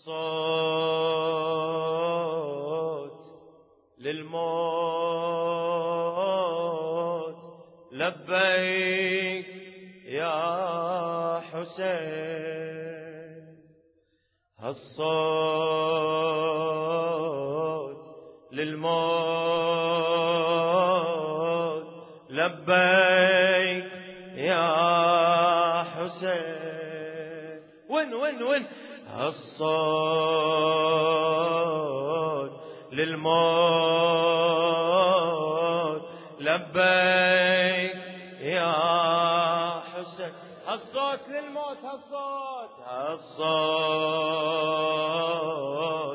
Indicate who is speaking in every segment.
Speaker 1: الصوت للموت لبيك يا حسين. الصوت للموت لبيك يا حسين. وين الصوت للموت لبيك يا حسين. الصوت للموت الصوت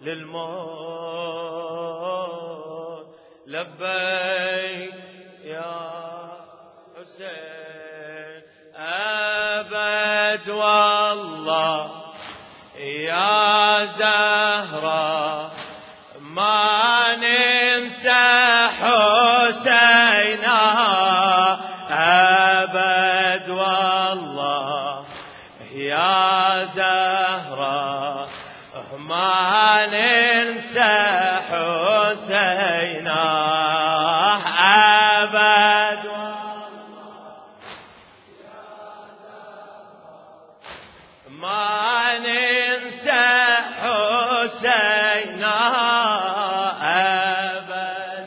Speaker 1: للموت لبيك يا حسين. أبد والله يا زهرة ما ننسى حسينا. أبد والله يا زهرة ما ننسى حسينا. أبد ما ننسى حسينا. أبد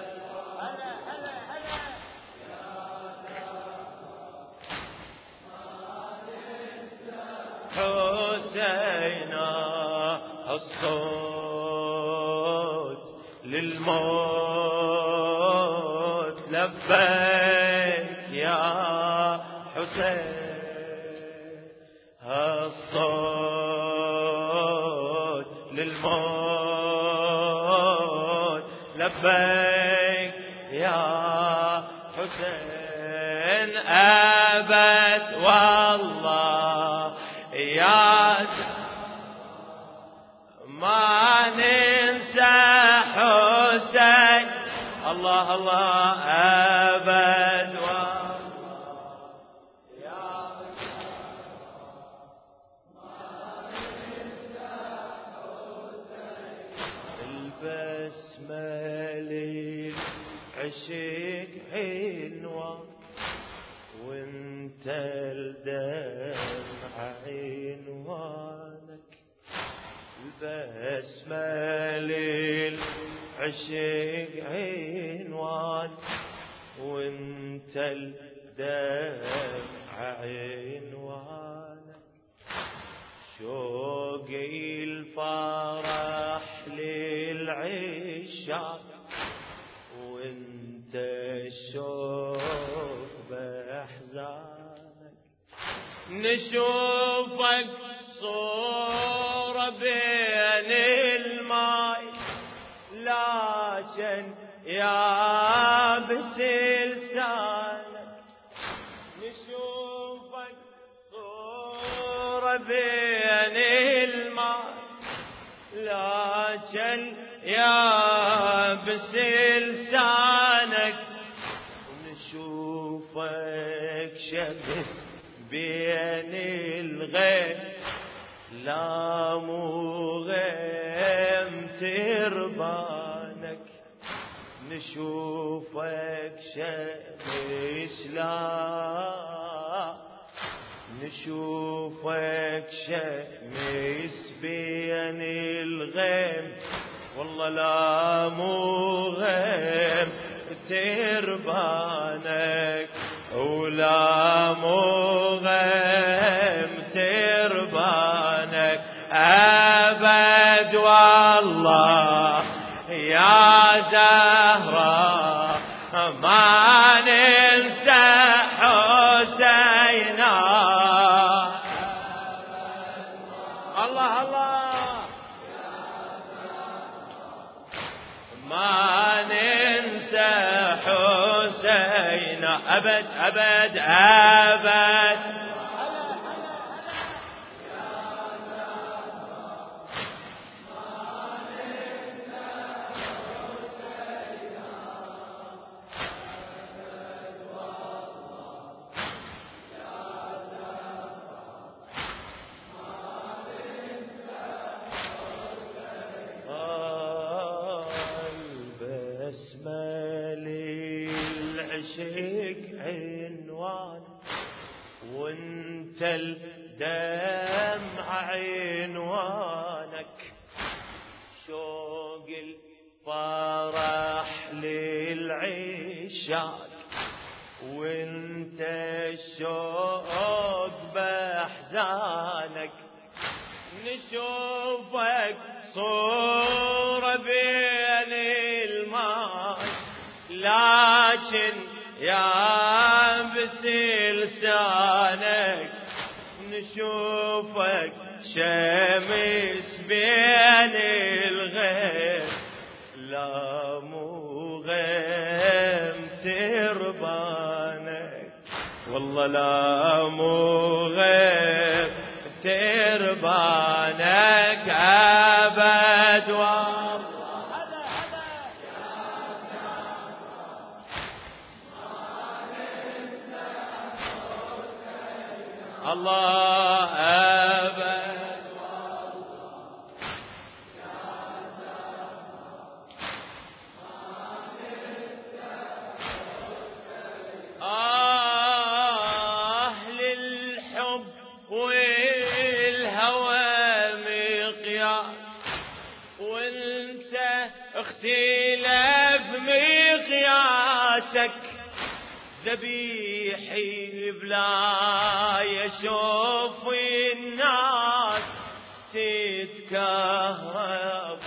Speaker 1: حسينا. الصوت للموت لبيك يا حسين. الصوت للموت لبيك يا حسين. أبد والله يا ما ننسى حسين. الله الله. أبد البسمة عشق حلوة وانت الدمع عنوانك. البسمة عشق عنوان وانت الدمع عنوانك. شوقي الفرح للعشاق وانت الشوق بأحزانك. نشوفك صورة بين الماي لكن يابس لسانك. نشوفك صورة بين الماي لكن يابس لسانك. ونشوفك شمس بين الغيم لا مو غيم تربانك. نشوفك شمس لا نشوفك شمس بين الغيم والله لا مو غيم تربانك. ولا مو غيم تربانك. أبد والله يا زهرة ما ننسى حسينا. الله الله. ما ننسى حسينا. أبد أبد أبد. عشق عنوان، وانت الدمع عنوانك، شوق الفرح للعشاق، وانت الشوق بأحزانك، نشوفك صورة بين الماء، لكن يابس لسانك، نشوفك شمس بين الغيم، لا مو غيم تربانك، والله لا مو غيم تربانك أبد والله. الله أبد للحب والهوى مقياس، وانت اختلاف مقياسك، ذبيحي بلا يشوف الناس، تتكهرب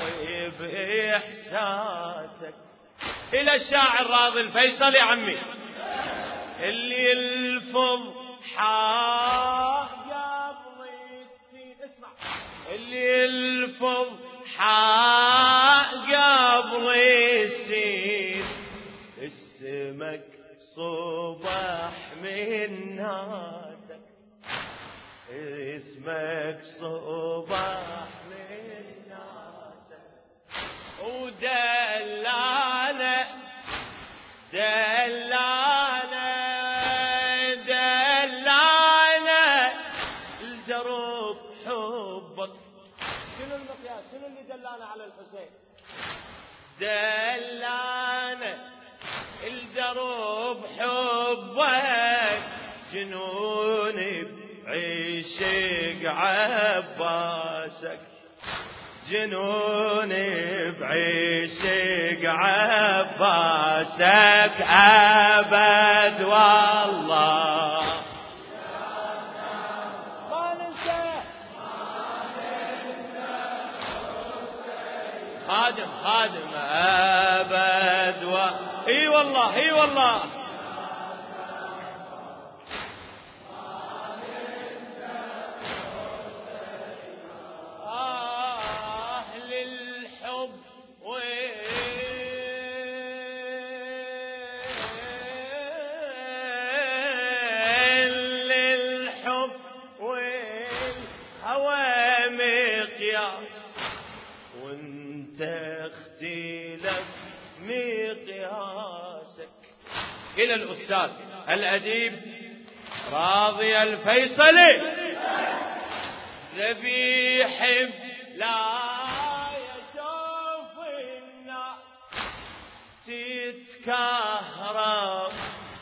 Speaker 1: بإحساسك. إلى الشاعر راضي الفيصل يا عمي، اللي يلفظ حاجة بالسين، اسمع، اللي يلفظ حاجة بالسين، اسمك صباح من ناسك، اسمك صباح من ناسك، ودلانا دلانا دلانا الجروب حبك. شنو المقياس؟ شنو اللي دلانا على الحسين؟ دلانا الدروب حبك، جنوني بعشق عباسك، جنوني بعشق عباسك أبد والله. ما ننسى خادم خادم أبد اي والله اي والله. للحب للحب والهوى مقياس، وانت اختلاف مقياسك. إلى الأستاذ الأديب راضي الفيصلي، ذبيح لا يشوف الناس، تتكهرب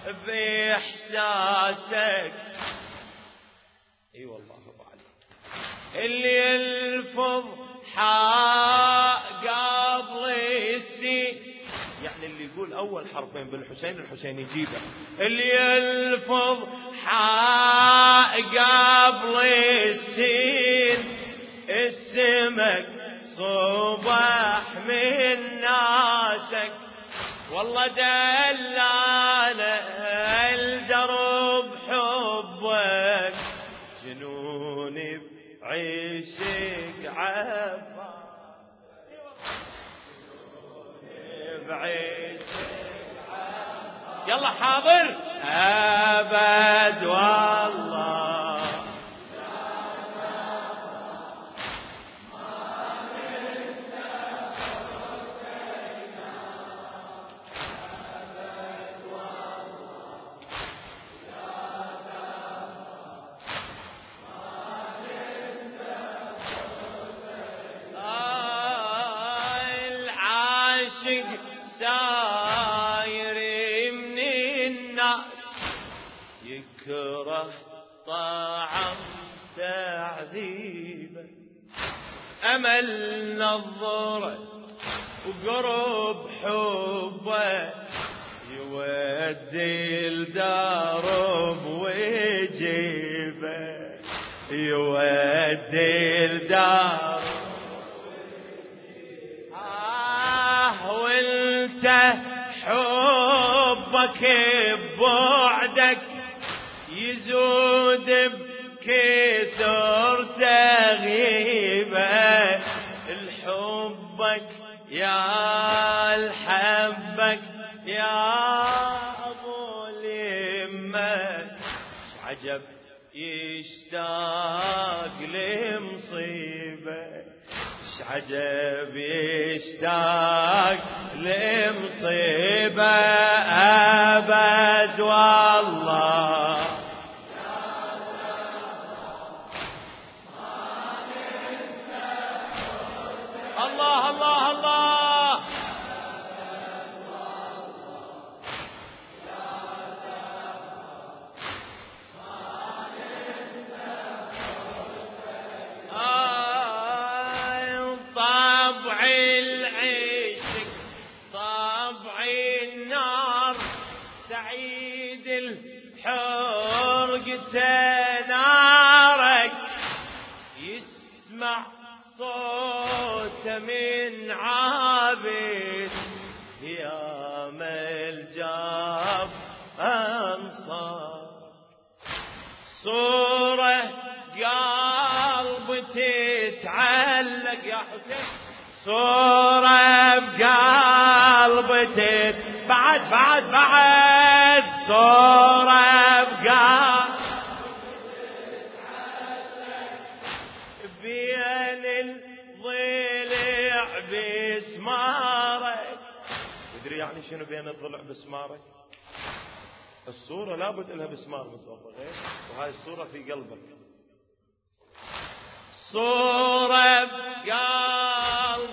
Speaker 1: بإحساسك. اي والله ابو علي، اللي يلفظ حق قبل السين، يعني اللي يقول أول حرفين بالحسين الحسين يجيبه، اللي يلفظ حق قبل السين، اسمك صباح من ناسك، والله دلانا الدرب حبك، جنوني بعشق عباس، يلا حاضر أبد والله. العاشق ساير من أمل نظره وقرب حبه يودي الدرب ويجيبه يودي الدرب وانت حبك ببعدك يزود بكثر تغيبه الحبك يا الحبك يا أبو اليمة عجب يشتاق لمصيبة عجب يشتاق لمصيبة أبد والله الله الله الله طبع العشق طبع النار سعيد الحرق نارك يسمع صوت من عابد يا ملجاب أنصار صورة قلب تتعلق يا حسين صورة بقلب بعد صورة بقلب بين الضلع بسمارك تدري يعني شنو بين الضلع بسمارك الصورة لابد لها بسمار مصوبة غير وهاي الصورة في قلبك صورة بقلب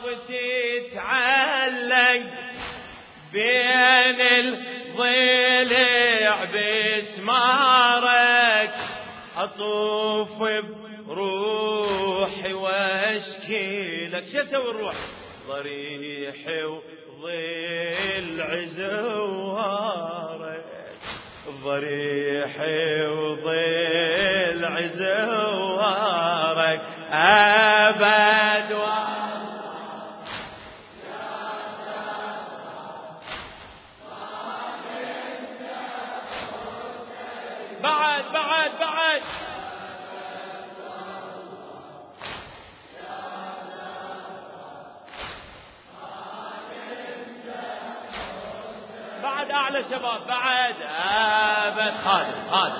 Speaker 1: تتعلق بين الضلع بسمارك أطوف بروحي واشكي لك شو اسوي الروح ضريحي وضلع زوارك ضريحي وضلع زوارك أبد بعد أعلى شباب بعد أبد خادم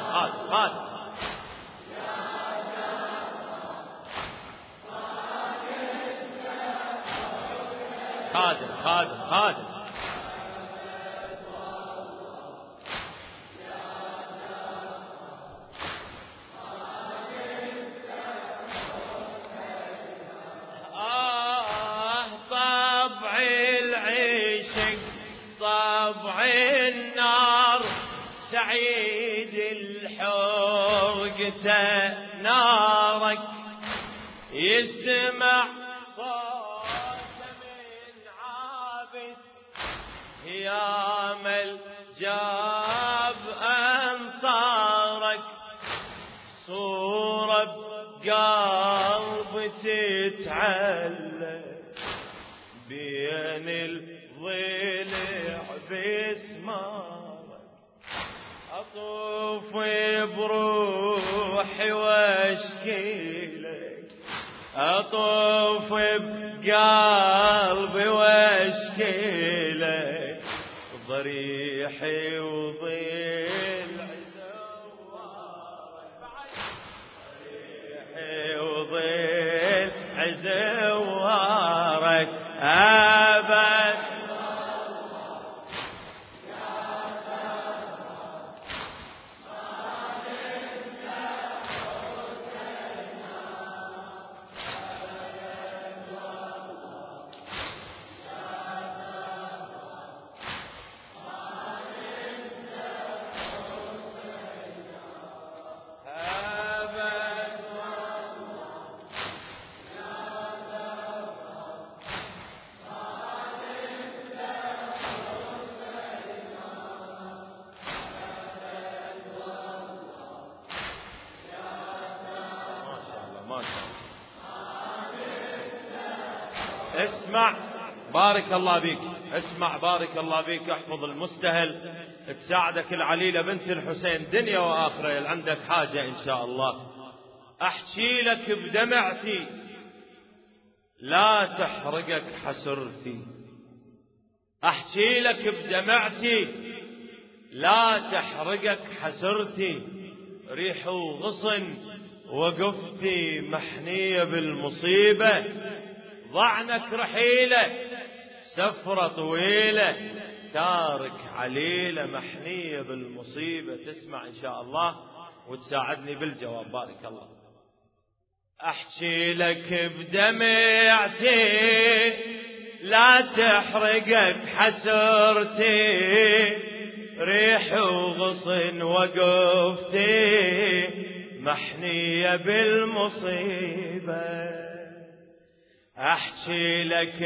Speaker 1: طبع العشق طبع النار سعيد الحرق نارك يسمع صوت من عابس يا ملجاب أنصارك صورة بقلب تتعلق بين الضلع بسمارك أطوف بروحي واشكي لك أطوف بقلبي واشكي لك ضريحي وضلع زوارك ضريحي وضلع زوارك أبد اسمع بارك الله بيك، اسمع بارك الله بيك، احفظ المستهل، تساعدك العليلة بنت الحسين دنيا وآخرة، عندك حاجة إن شاء الله. أحكي لك بدمعتي لا تحرقك حسرتي، أحكي لك بدمعتي لا تحرقك حسرتي، ريح وغصن وقفتي محنية بالمصيبة، ضعنك رحيلة سفرة طويلة، تارك عليلة محنية بالمصيبة. تسمع إن شاء الله وتساعدني بالجواب بارك الله. أحكي لك بدمعتي لا تحرقك حسرتي، ريح وغصن وقفتي محنية بالمصيبة. أحكي لك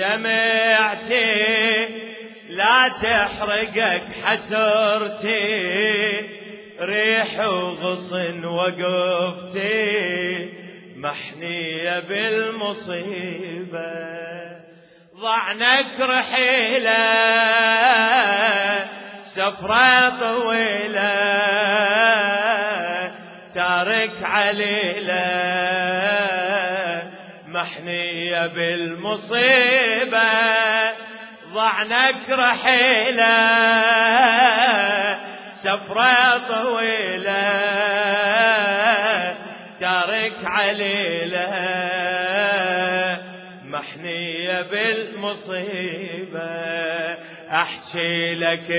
Speaker 1: بدمعتي لا تحرقك حسرتي، ريح وغصن وقفتي محنية بالمصيبة، ضعنك رحيلة سفرة طويلة، تارك عليلة محنية بالمصيبة، ضعنك رحيلة سفرة طويلة، تارك عليلة محنية بالمصيبة. أحكي لك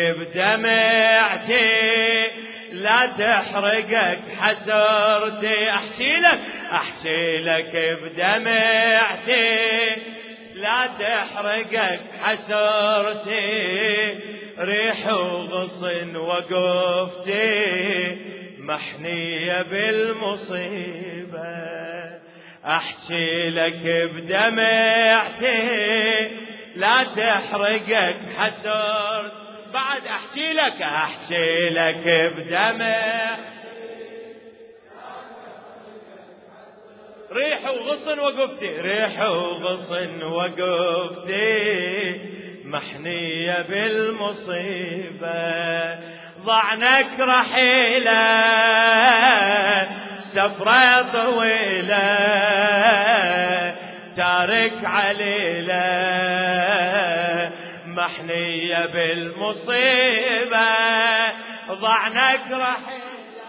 Speaker 1: بدمعتي لا تحرقك حسرتي، أحكي لك بدمعتي لا تحرقك حسرتي، ريح وغصن وقفتي محنية بالمصيبة. أحكي لك بدمعتي لا تحرقك حسرتي، بعد أحكي لك بدمع ريح وغصن وقفتي، ريح وغصن وقفتي محنية بالمصيبة، ضعنك رحيلة سفرة طويلة، تارك عليلة محنية بالمصيبة، ضعنك رحيلة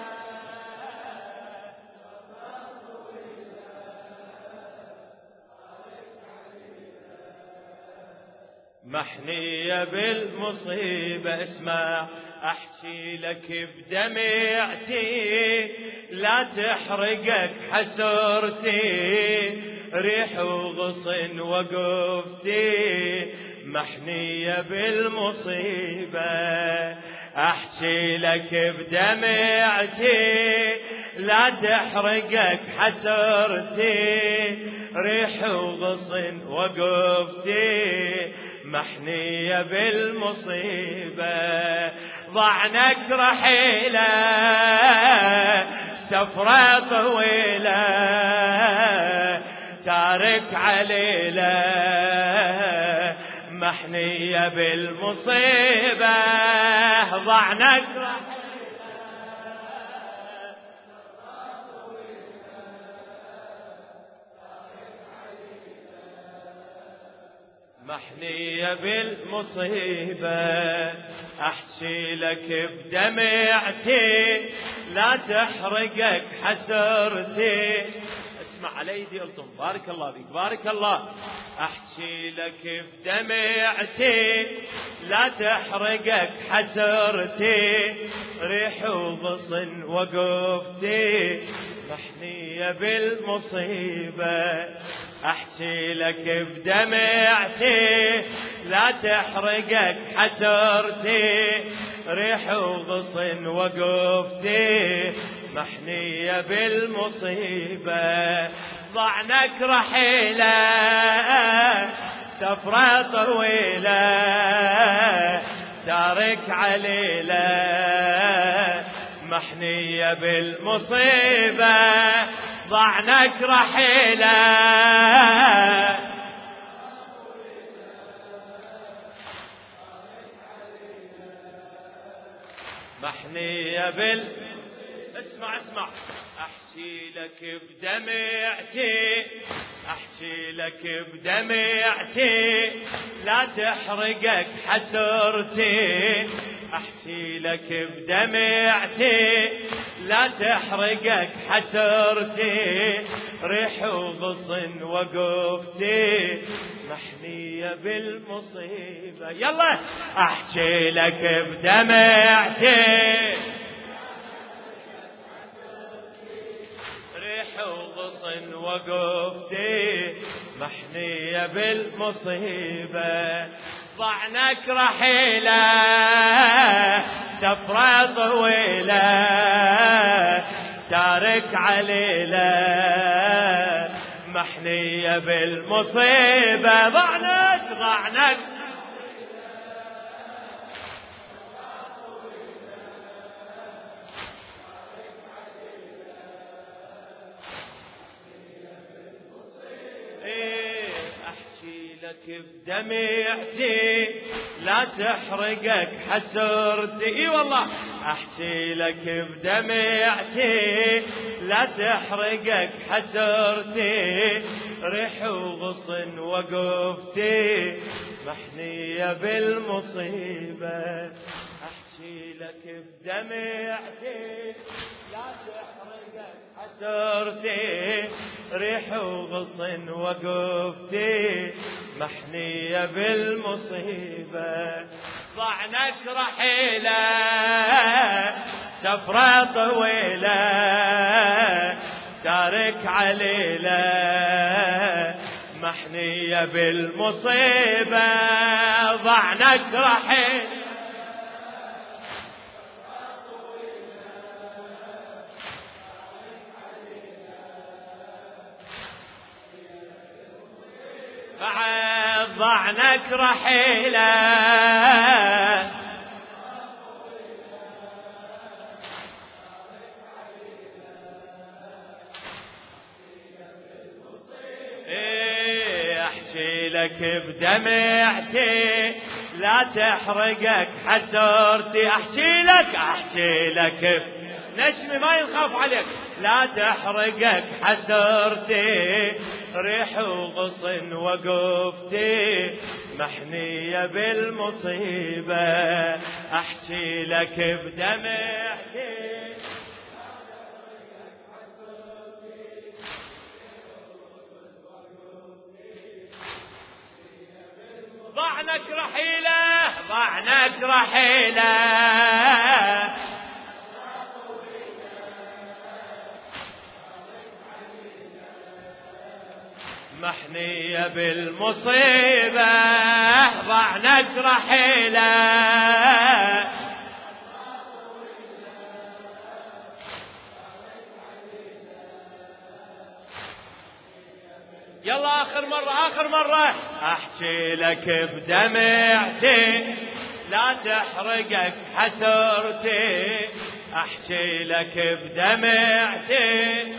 Speaker 1: محنية بالمصيبة. اسمع أحكي لك بدمعتي لا تحرقك حسرتي، ريح وغصن وقفتي محنية بالمصيبة. أحكي لك بدمعتي لا تحرقك حسرتي، ريح وغصن وقفتي محنية بالمصيبة، ضعنك رحيلة سفرة طويلة، تارك عليلة محنية بالمصيبة، ضعنك محنية بالمصيبة. أحكي لك بدمعتي لا تحرقك حسرتي، اسمع على يدي ألطم بارك الله بك بارك الله. أحكي لك بدمعتي لا تحرقك حسرتي، ريح وغصن وقفتي محنية بالمصيبة. أحكي لك بدمعتي لا تحرقك حسرتي، ريح وغصن وقفتي محنية بالمصيبة، ضعنك رحيلة سفرة طويلة، تارك عليلة محنية بالمصيبة، ضعنك رحيلة محنية اسمع احكي لك بدمعتي، احكي لك بدمعتي لا تحرقك حسرتي، احكي لك بدمعتي لا تحرقك حسرتي، ريح وغصن وقفتي محنية بالمصيبة. يلا احكي لك بدمعتي ريح وغصن وقفتي محنية بالمصيبة. ضعنك رحيلة سفرة طويلة تارك عليلة محنية بالمصيبة. ضعنك بدمعتي لا تحرقك حسرتي. اي والله احكي لك بدمعتي لا تحرقك حسرتي، ريح وغصن وقفتي محنية بالمصيبة. احكي لك بدمعتي لا تحرقك حسرتي، ريح وغصن وقفتي محنية بالمصيبة. ضعنك رحيلة سفرة طويلة تارك عليلة محنية بالمصيبة. ضعنك رحيلة بعد ضعنك رحيلة احكي لك بدمعتي لا تحرقك حسرتي، احكي لك نشمي ما ينخاف عليك لا تحرقك حسرتي، ريح وغصن وقفتي محنية بالمصيبة. احكي لك بدمعتي ضعنك رحيلة محنية بالمصيبة. ضعنك رحيلة يلا آخر مرة احكي لك بدمعتي لا تحرقك حسرتي، احكي لك بدمعتي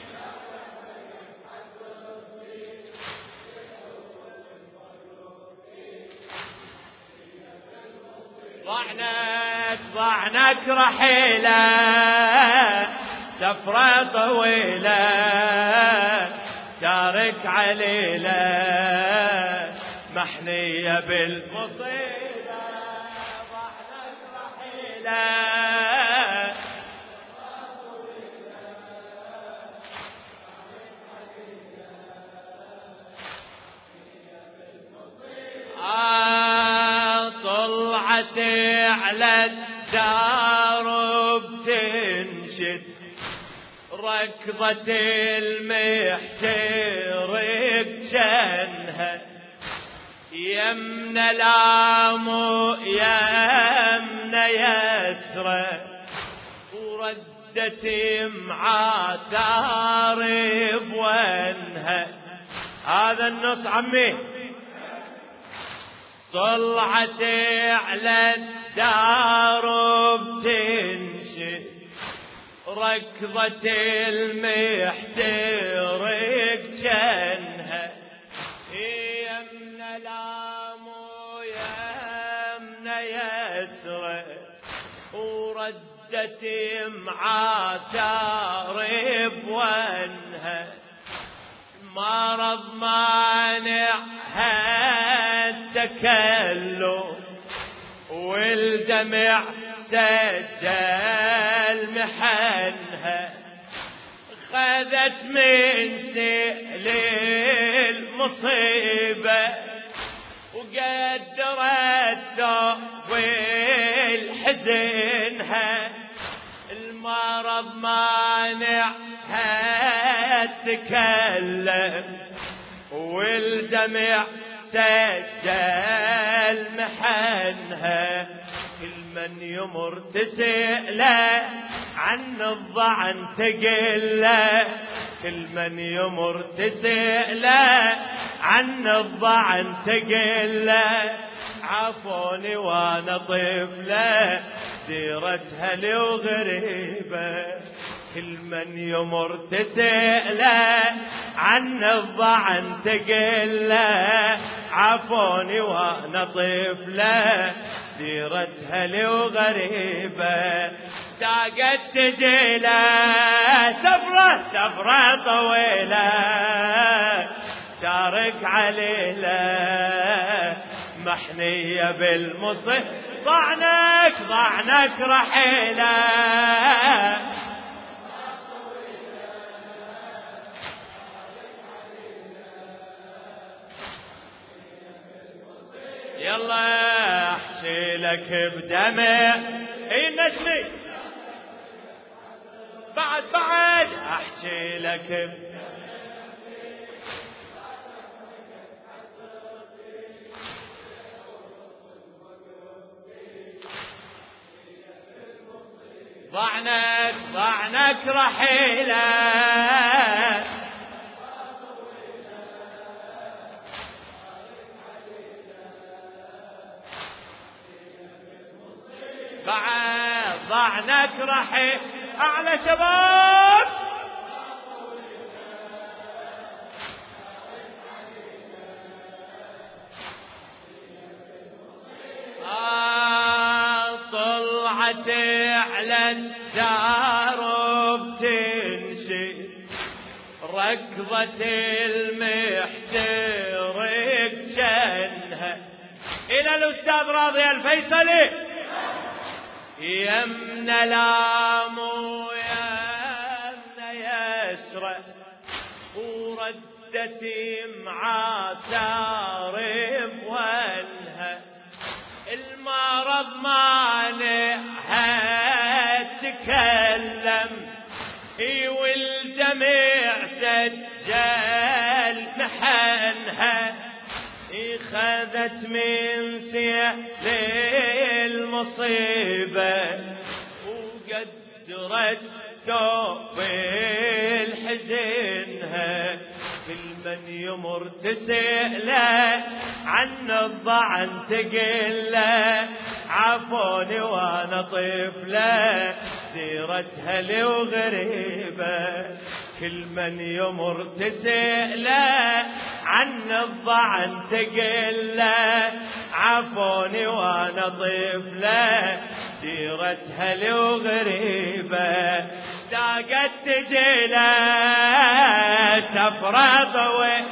Speaker 1: ضعنك رحيلة سفرة طويلة تارك عليلة محنية بالمصيبة. ضعنك رحيلة طلعت على الدار بتنشد ركضة المحتر بجنها، يمنى لامو يمنى يسرى وردت معاتار بوانها. هذا النص عمي. طلعت على الدار بتنشد ركضة المحتر بجنها، يمنى لامو يمنى يسرى وردت ردتي معاتر بونها مرض مانعها التكلم والدمع سجل محنها خذت من سئل المصيبة وقدرت طويل حزنها المرض مانعها تكلم والدمع سجل محنها كل من يمر تسأله عن الضعن تقله كل من يمر تسأله عن الضعن تقله عافوني وانا طفله سيرتها لي وغريبه كل من يمر تسأله عن الضعن تقله عافوني وانا طفله سيرتها لي وغريبه اشتاقت تجيله سفرة طويلة شارك عليله محنية بالمصيب ضعنك رحيله يلا احشي لك بدمع النسمي بعد احشي لك ضعنك رحيله بعد ضعنك رحيل أعلى شباب طلعت على الدار بتنشي ركضة المحترق جنها إلى الأستاذ راضي الفيصلي يمنا لامو يمنا يسرى وردتي معاتر بونها المرض مانعها تكلم والدمع سجل محنها خذت من سيل المصيبة وقدرت طويل حزنها كل من يمر تسأله عن الضعن تقله عافوني وانا طفله سيرتها لي وغريبه كل من يمر تسأله عن الضعن تقله عافوني وانا طفله سيرتها لي وغريبه اشتاقت تجيله سفرة طويلة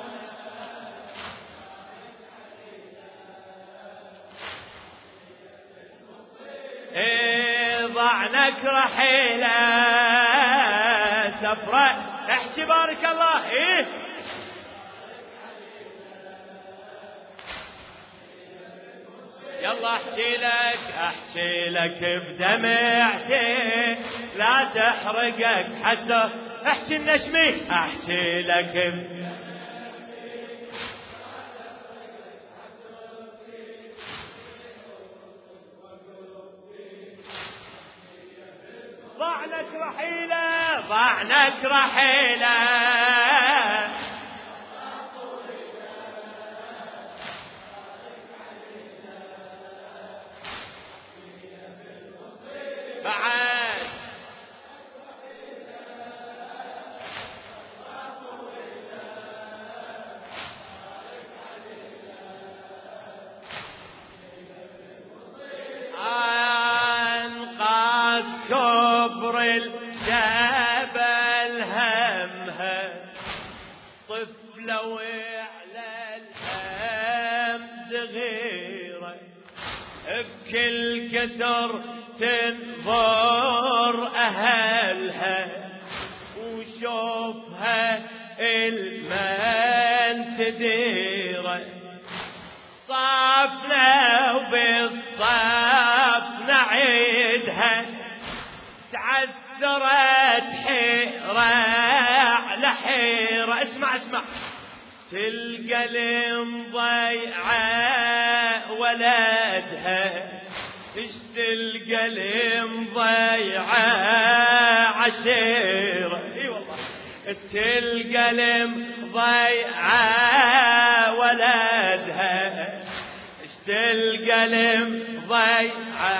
Speaker 1: ضعنك رحيله سفرة احكي بارك الله يلا احشي لك بدمعتي لا تحرقك حتى احشي النشمي احشي لك ضعنك رحيله بعد
Speaker 2: كبر الجبل همها طفلة وعلى الهم صغيرة بكل كتر تنظر أهلها وشوفها المن تديره صافنا وبالصاف نعيدها تعذرت حيرة على حيرة. اسمع تلقى المضيعة ولدها تلقى المضيعة عشيرة. اي والله تلقى المضيعة ولدها تلقى المضيعة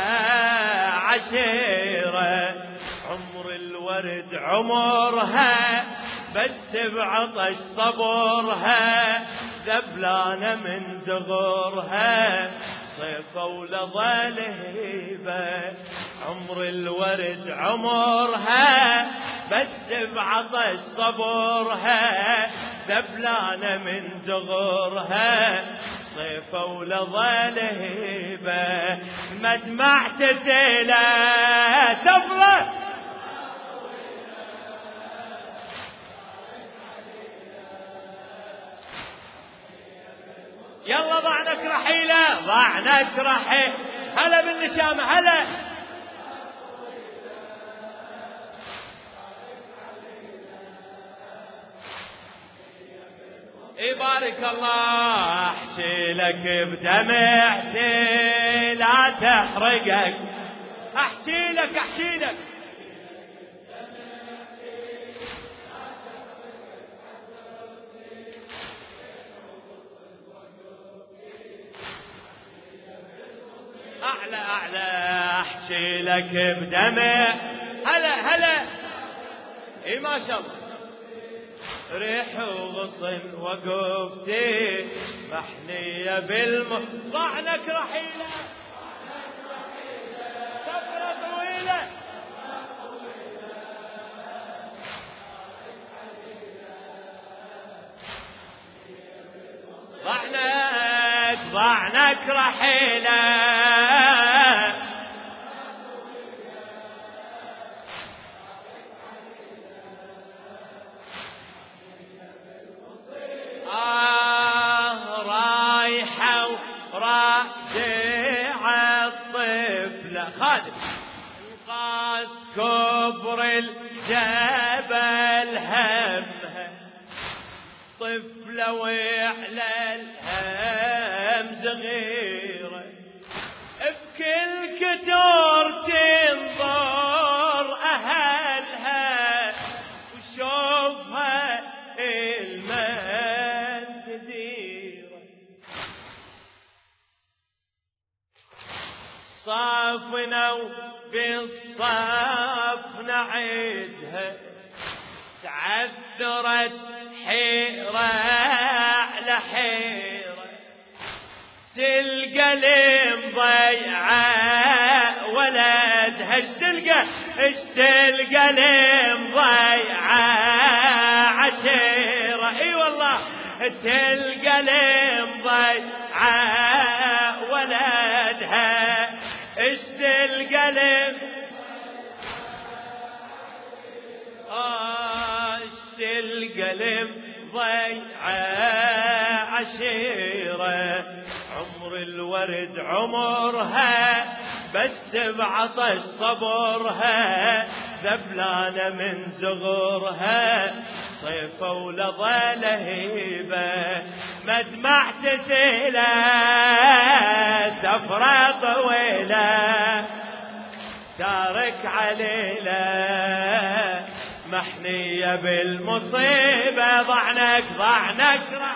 Speaker 2: عشيرة. عمر الورد عمرها بس بعطش صبرها ذبلانة من زغرها صيفة ولظى لهيبة. عمر الورد عمرها بس بعطش صبرها ذبلانة من زغرها صيفة ولظى لهيبة. مدمع تسيلة تفرح يلا ضعنك رحيلة ضعنك رحيل. هلا بالنشامة هلا. يبارك الله احكي لك بدمعتي لا تحرقك احكي لك أعلى أحكي لك بدمع. هلا إي ما شاء الله ريح وغصن وقفتي محنية ضعنك رحيلة سفرة طويلة ضعنك رحيلة رايحة ورادعة الطفلة خادم قاس كبر الجبل همها طفلة وعلى الهم صغيرة بكل كتور تنظر أهلها وشوفها المن تديره صافنا وبالصاف نعيدها تعذرت حيرة على حيرة تلقى المضيعة ولدها اشتلقى المضيعة عشيرة. اي والله تلقى المضيعة ولدها اشتلقى القلب ضيعة عشيرة. عمر الورد عمرها بس بعطش صبرها ذبلانة من زغرها صيفة ولظى لهيبة. مدمع تسيلة سفرة طويلة تارك عليلة محنية بالمصيبة. ضعنك رحيلة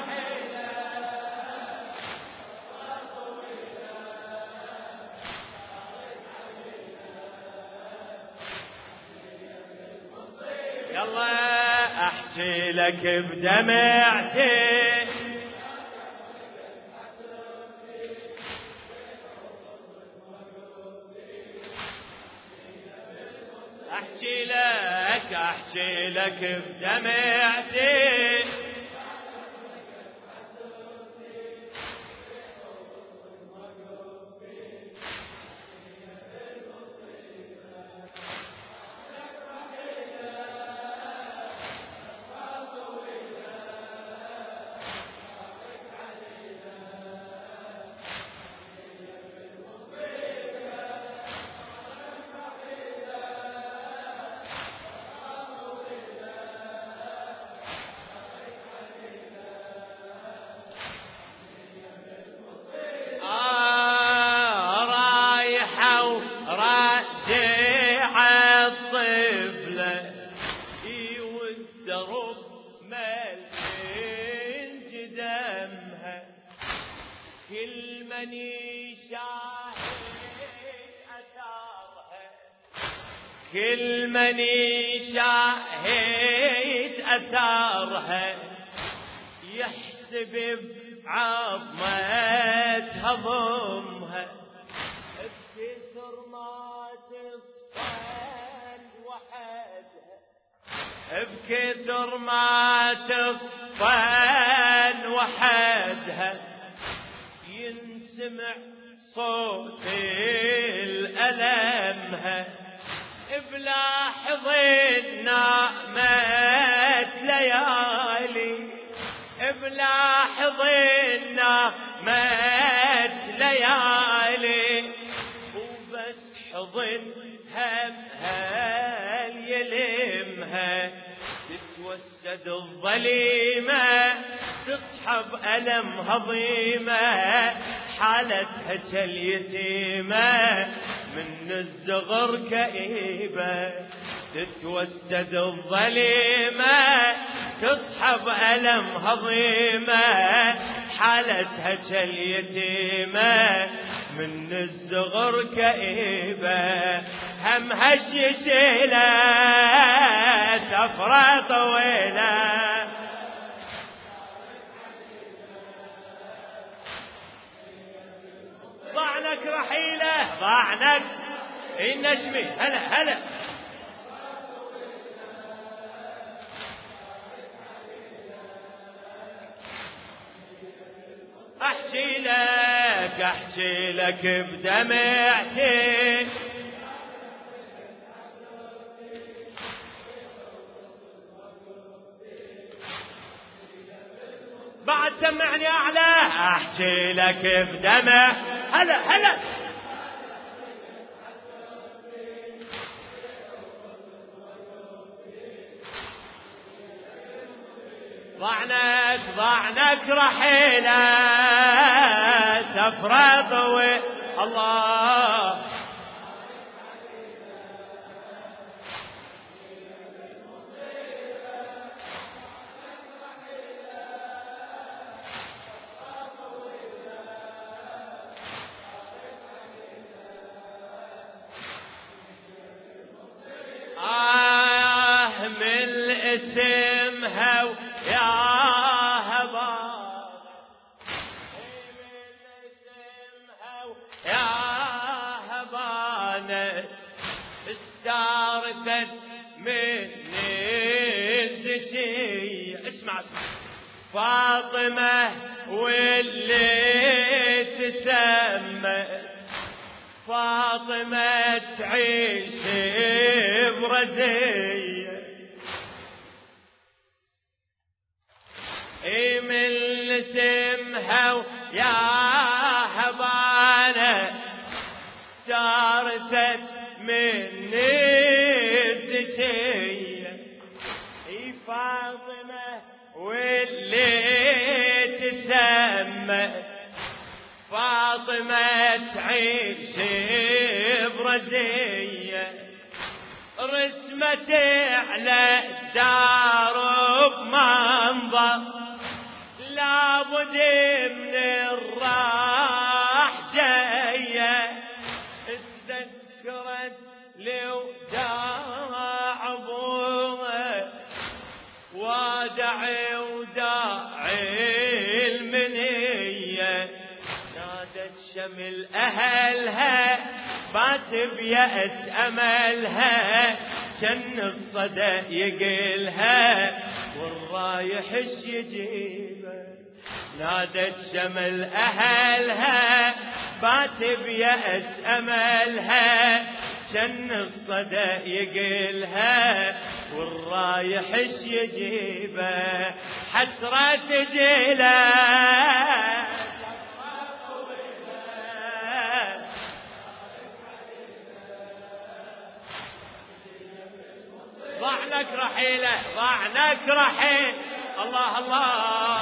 Speaker 2: يلا احكي لك بدمعتي احكي لك بدمعتي كل من يشاهد أثارها يحسب بعظمتها ضمها بكثر ما تصفن وحدها بكثر ما تصفن وحدها ينسمع صوت الألمها بلاحظ نامت ليالي بلاحظ نامت ليالي وبس حضن همها يلمها تتوسد الظليمة تصحب ألم هضيمة حالتها كاليتيمة من الزغر كئيبة تتوسد الظليمة تصحب ألم هضيمة حالتها كاليتيمة من الزغر كئيبة همها الشيلة سفرة طويلة ضعنك رحيلة ضعنك النجمي هلا احكي لك بدمعتي بعد سمعني اعلى احكي لك بدمع هلا ضعنك رحيلة سفرة طويل الله من اسمها يا هبان من اسمها يا هبان استارثت مني الزكية اسمع فاطمة واللي تسمى فاطمة تعيش برزية من اسمها يا هبانة استارثت مني الزكية فاطمة واللي تسمى فاطمة تعيش برزية رسمتي على الدار بمنظر لابد من الراح جاية تذكرت لوداع ابوها وداعي المنية نادت شمل اهلها بات بيأس املها شن الصدى يقلها والرايح ايش يجيبه. نادت شمل أهلها بات بيأس أملها، شن الصدى يقلها والرايح ايش يجيبه. حسرة جيله ضعنك رحيله ضعنك رحيل. الله الله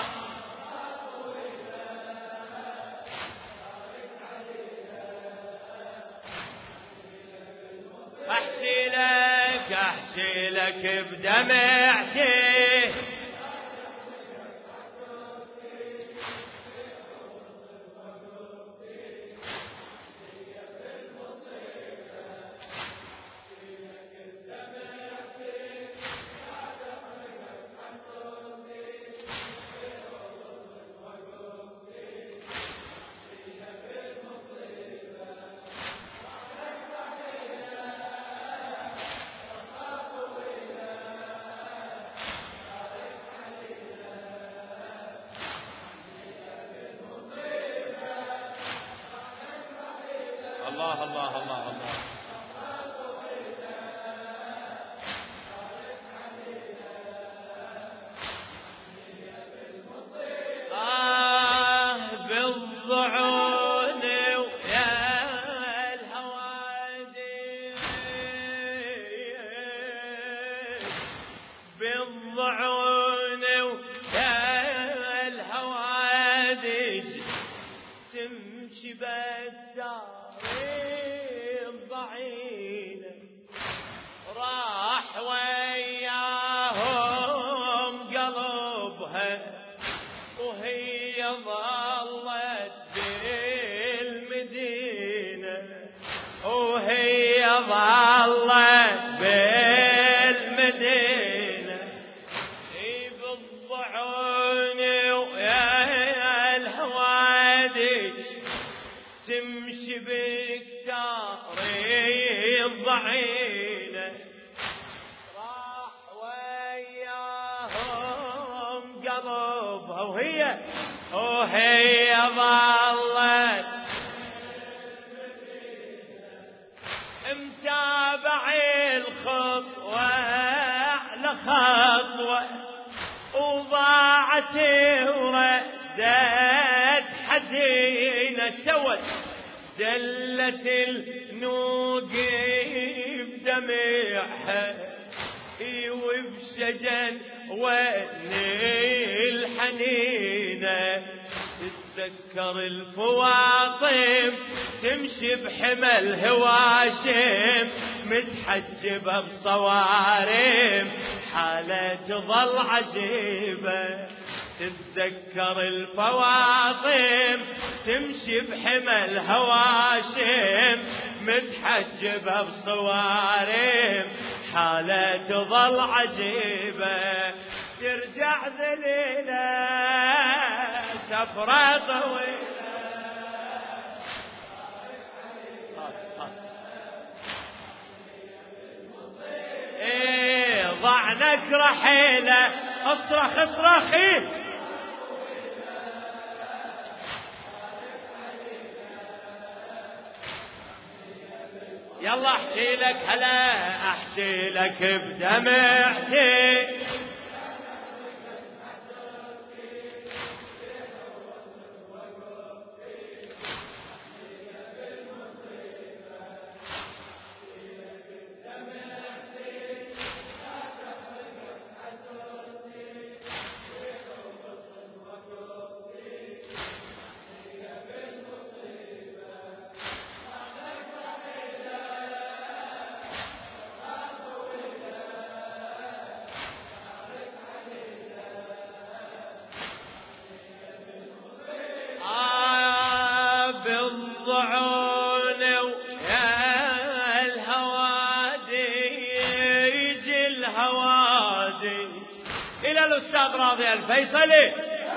Speaker 2: احشي لك بدمعتي الله الله الله الله. بالضعون ويا الهوادي بالضعون ويا الهوادي تمشي بالدار الضعينة راح وياهم قلبها وهي ظلت بالمدينة وهي ظلت بالمدينة بالضعون ويا الهوادي تمشي بكتار الضعينة راح وياهم قلبها وهي ظلت متابع الخطوة على خطوة وضاعت وردت حزينة سوت دلت النوقي بدمعها وبشجن واني الحنينة تتذكر الفواطم تمشي بحمل هواشم متحجبة بصوارم حالة تظل عجيبة. تتذكر الفواطم تمشي بحمل هواشم متحجبة بصوارم حالة تظل عجيبة. ترجع ذليلة سفرة طويلة ضعنك رحيلة اصرخ اصرخي يلا احشي لك هلا احشي لك بدمعتي بالضعون ويا الهوادي يجي الهوادي إلى الأستاذ راضي الفيصلي.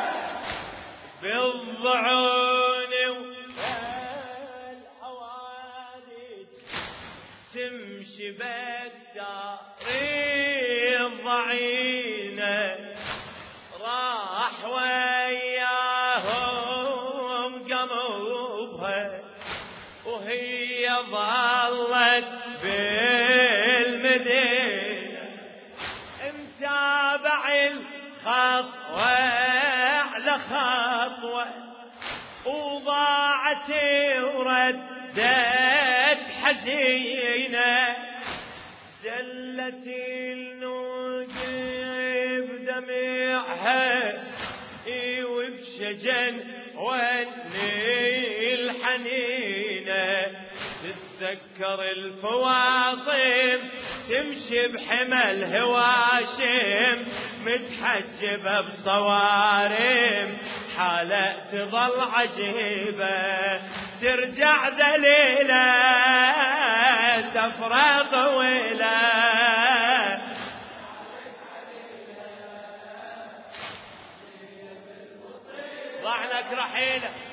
Speaker 2: بالضعون ويا الهوادي تمشي بالدار وهي ظلت بالمدينة متابع الخطوة على خطوة وضاعت وردت حزينة زلت النوجب دمعها وبشجن وني الحنينة تتذكر الفواطم تمشي بحمى الهواشم متحجبة بصوارم حالة تظل عجيبة ترجع ذليلة سفرة طويلة ضعنك رحيلة